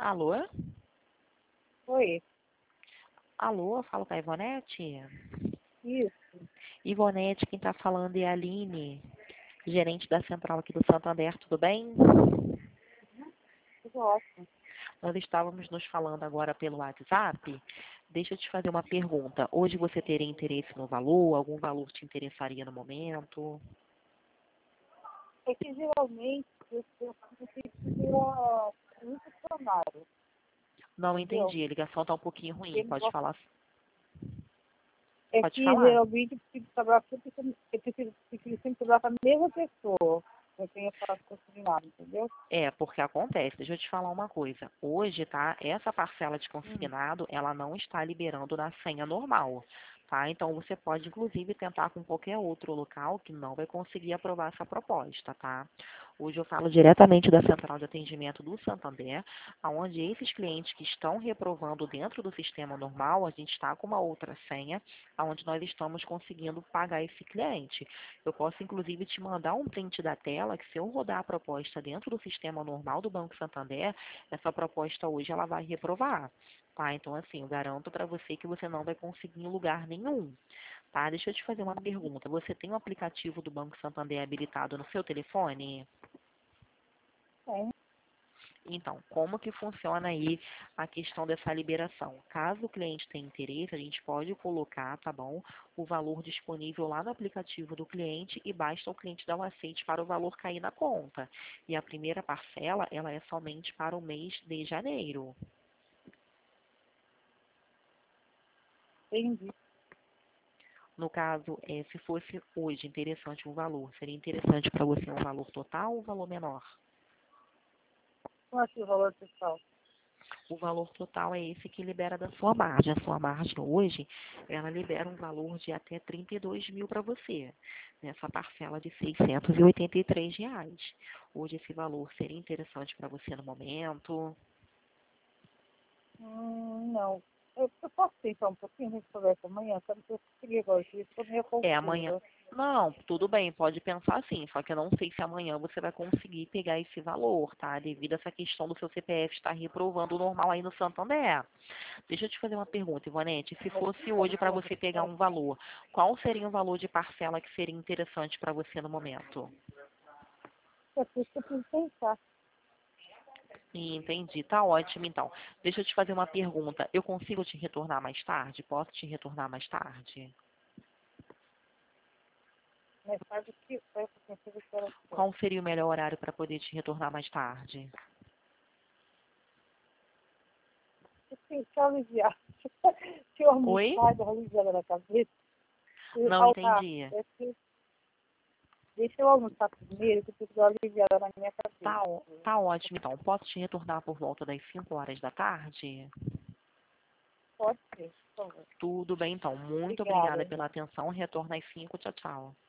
Alô? Oi, Alô, falo com a Ivonete? isso. Ivonete, quem está falando é a Aline, gerente da central aqui do Santander, tudo bem? Tudo ótimo. Nós estávamos nos falando agora pelo WhatsApp. Deixa eu te fazer uma pergunta. Hoje você teria interesse no valor? Algum valor te interessaria no momento? É que geralmente eu precisa muito funcionário, Não entendeu? entendi, a ligação está um pouquinho ruim. Ele Pode gosta- falar? É Pode que falar? geralmente eu preciso trabalhar sempre, eu preciso sempre trabalhar com a mesma pessoa. Eu tenho faço consignado, entendeu? É, porque acontece. Deixa eu te falar uma coisa. Hoje, tá? Essa parcela de consignado, ela não está liberando na senha normal, tá? Então, você pode, inclusive, tentar com qualquer outro local que não vai conseguir aprovar essa proposta, tá? Hoje eu falo diretamente da central de atendimento do Santander, onde esses clientes que estão reprovando dentro do sistema normal, a gente está com uma outra senha, onde nós estamos conseguindo pagar esse cliente. Eu posso, inclusive, te mandar um print da tela, que se eu rodar a proposta dentro do sistema normal do Banco Santander, essa proposta hoje ela vai reprovar, tá? Então, assim, eu garanto para você que você não vai conseguir em lugar nenhum, tá? Deixa eu te fazer uma pergunta. Você tem o aplicativo do Banco Santander habilitado no seu telefone? Tem. Então, como que funciona aí a questão dessa liberação? Caso o cliente tenha interesse, a gente pode colocar, tá bom, o valor disponível lá no aplicativo do cliente e basta o cliente dar o aceite para o valor cair na conta. E a primeira parcela, ela é somente para o mês de janeiro. Entendi. No caso, se fosse hoje interessante um valor, seria interessante para você um valor total ou um valor menor? Como é que é o valor total? O valor total é esse que libera da sua margem. A sua margem hoje, ela libera um valor de até 32 mil para você, nessa parcela de R$ 683. Hoje esse valor seria interessante para você no momento? Não. Eu posso pensar um pouquinho, a gente conversa amanhã, sabe? Eu queria agora, eu estou meio Amanhã. confusa. Não, tudo bem, pode pensar assim, só que eu não sei se amanhã você vai conseguir pegar esse valor, tá? Devido a essa questão do seu CPF estar reprovando o normal aí no Santander. Deixa eu te fazer uma pergunta, Ivonete. Se fosse hoje para você pegar um valor, qual seria o valor de parcela que seria interessante para você no momento? É por isso que eu preciso pensar. Entendi, tá ótimo então. Deixa eu te fazer uma pergunta. Eu consigo te retornar mais tarde? Posso te retornar mais tarde? Mas sabe o que eu consigo esperar. Qual seria o melhor horário para poder te retornar mais tarde? Deixa eu aliviar. Se eu Oi? almoçar, dar uma aliviada na cabeça. Não entendi. Deixa eu almoçar primeiro, que eu preciso dar uma aliviada na minha cabeça. Tá ótimo então. Posso te retornar por volta das 5 horas da tarde? Pode ser, por favor. Tudo bem então. Muito obrigada Obrigada. pela atenção. Retorno às 5. Tchau, tchau.